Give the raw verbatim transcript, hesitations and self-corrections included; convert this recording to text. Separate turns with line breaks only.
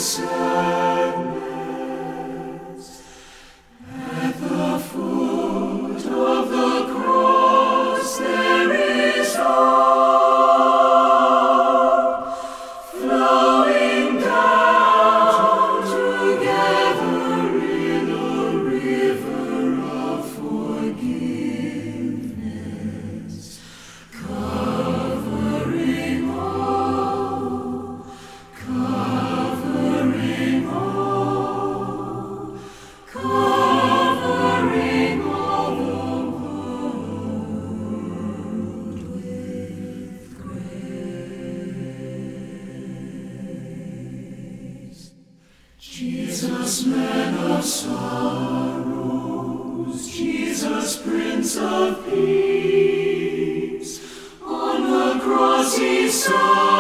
sadness. At the foot of the cross there is hope, flowing down together in a river of forgiveness, covering all, covering all, covering all the world with grace. Jesus, man of sorrows, Jesus, Prince of Peace, on the cross he saw